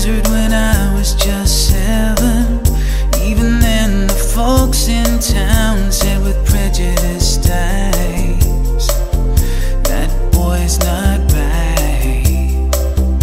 desert when I was just 7. Even then the folks in town said with prejudiced eyes, that boy's not right.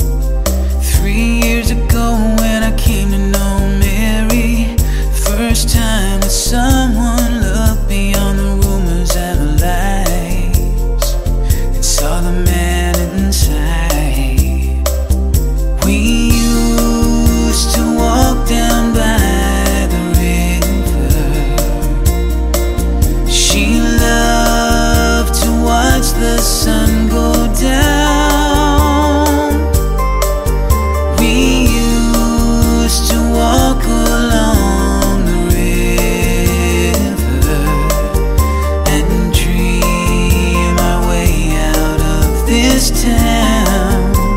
3 years ago when I came to know Mary, first time that someone looked beyond the rumors and the lies and saw the man inside. We used to walk down by the river. She loved to watch the sun go down. We used to walk along the river and dream our way out of this town.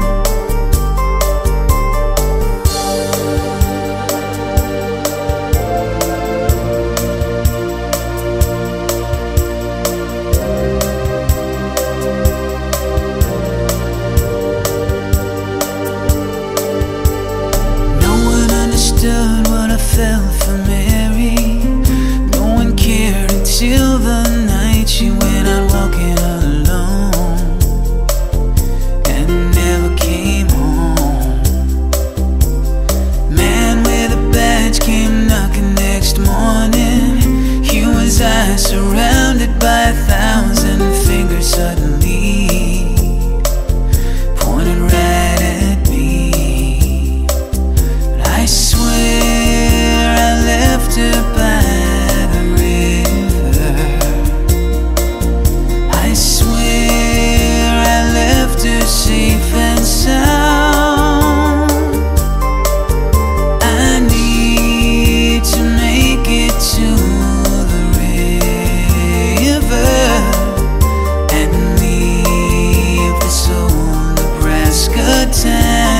What I felt for Mary, no one cared until the night she went out walking alone and never came home. Man with a badge came knocking next morning. Here was I surrounded by 1,000 fingers suddenly pointed right at me. I swear I left her by the river. I swear I left her safe and sound. I need to make it to the river and leave this old Nebraska town.